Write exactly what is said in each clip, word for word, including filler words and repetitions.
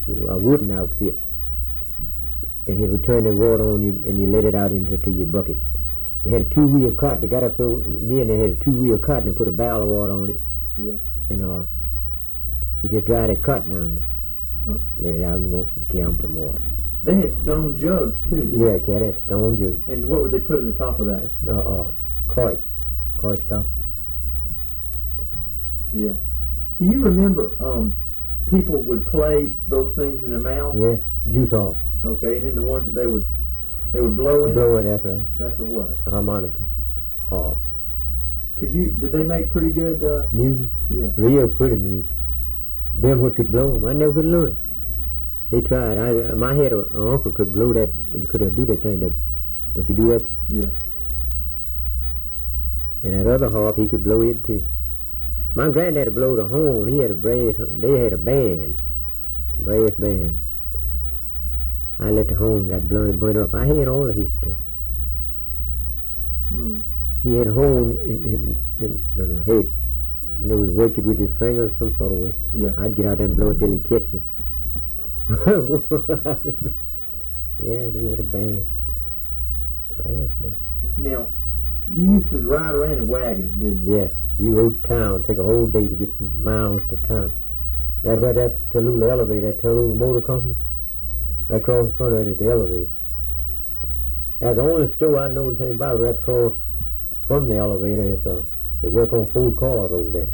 a wooden outfit. And he would turn the water on you, and you let it out into to your bucket. They had a two-wheel cart. They got up so then they had a two-wheel cart and they put a barrel of water on it. Yeah. And uh, you just dry that cart down there. Uh-huh. Let it out and go carry them some water. They had stone jugs too. Yeah, cat had stone jug. And what would they put at the top of that? Uh, uh, koi, koi stuff. Yeah. Do you remember um, people would play those things in their mouth? Yeah, juice off. Okay, and then the ones that they would they would blow in. Blow it, that's right. That's a what? A harmonica, harp. Could you? Did they make pretty good uh, music? Yeah. Real pretty music. Them what could blow them. I never could learn it. They tried. I, my head, an uncle could blow that, could do that thing. That, would you do that? Yeah. And that other harp, he could blow it too. My granddad would blow the horn. He had a brass. They had a band, a brass band. I let the horn got blown burnt up. I had all of his stuff. Mm. He had a horn in, in, in, in the head. You know, he'd work it with his fingers some sort of way. Yeah. I'd get out there and blow it till he'd catch me. Yeah, they had a band. Brass band. Now, you used to ride around in wagons, didn't you? Yeah, we rode town. Take a whole day to get from miles to town. Right by that Tallulah elevator, that Tallulah Motor Company. Right across in front of it at the elevator. That's the only store I know anything about. Right across from the elevator is uh, they work on Ford cars over there.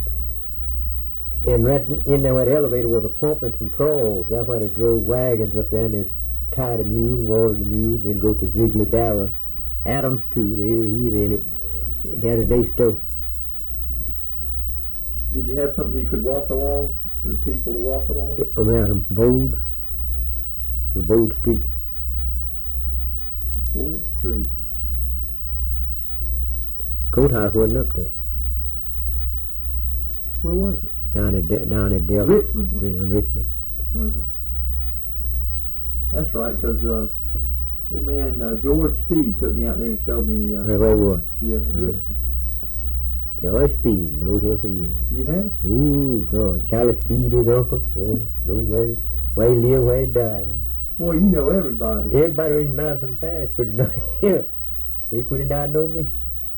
And right in there where the elevator was a pump and some trolls. That's why they drove wagons up there and they tied the mule and watered the mule, then go to Ziegler Dara. Adams too, they, he's in it. There's a day store. Did you have something you could walk along? The people to walk along? Around them Bold, the Bold Street. Ford Street. Courthouse wasn't up there. Where was it? Down at De- down at Del Richmond. On Richmond. Uh-huh. That's right, because uh, old man uh, George Speed took me out there and showed me. Uh, Right where it was. Yeah, Uh-huh. Richmond. George Speed, knowed him for years. You have? Ooh, God, Charlie Speed, his uncle. Yeah, know where, where he lived, where he died. Boy, you know everybody. Everybody in Madison Pass put it down here. They put it down, know me.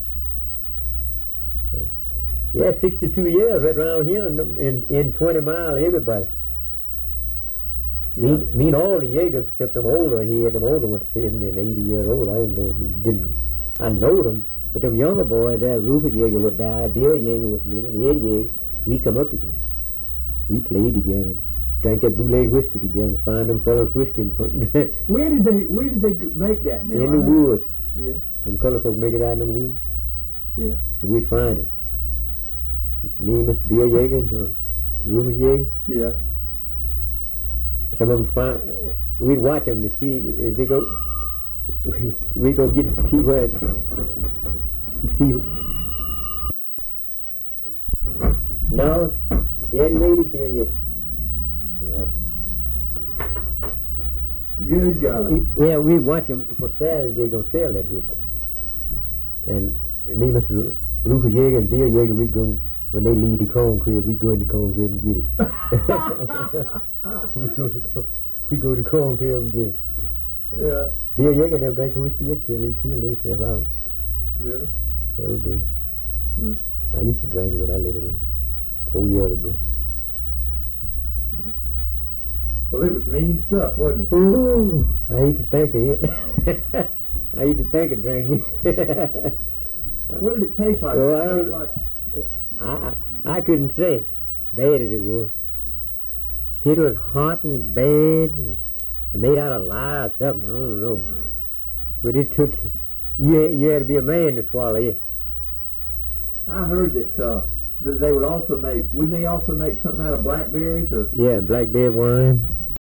Yeah, sixty-two years right around here in, in, in twenty miles, everybody. Yeah. Me, me and all the Jaegers, except them older, he had them older ones, seventy and eighty years old. I didn't know, didn't, I know them, but them younger boys there, Rufus Jaeger was died, Bill Jaeger was living, Ed Jaeger, we come up together. We played together, drank that bootleg whiskey together, find them fellas whiskey. Where did they, where did they g- make that now? In the woods. Yeah. Them color folk make it out in the woods. Yeah. And we'd find it. Me and Mister Bill Jaeger and uh, Rufus Jaeger. Yeah. Some of them find, we'd watch them to see if they go, we go get to see where, see. No, she hadn't made it here yet. Well, Good job. yeah, we'd watch them for Saturday, they gonna sell that whiskey. And me, Mister Ru- Rufus Jaeger and Bill Jaeger, we'd go, when they leave the corn crib, we go in the corn crib and get it. we go to co- we go to corn crib and get it. Yeah. Bill Jaeger never drank a whiskey yet till he killed himself out. Really? That was it. Hmm. I used to drink it, but I let it in four years ago. Well, it was mean stuff, wasn't it? Ooh, I hate to think of it. I hate to think of drinking. What did it taste like? Well, I It don't- tasted like I, I I couldn't say. Bad as it was. It was hot and bad and made out of lye or something. I don't know. But it took you. You had to be a man to swallow it. I heard that uh, that they would also make. Wouldn't they also make something out of blackberries or? Yeah, blackberry wine.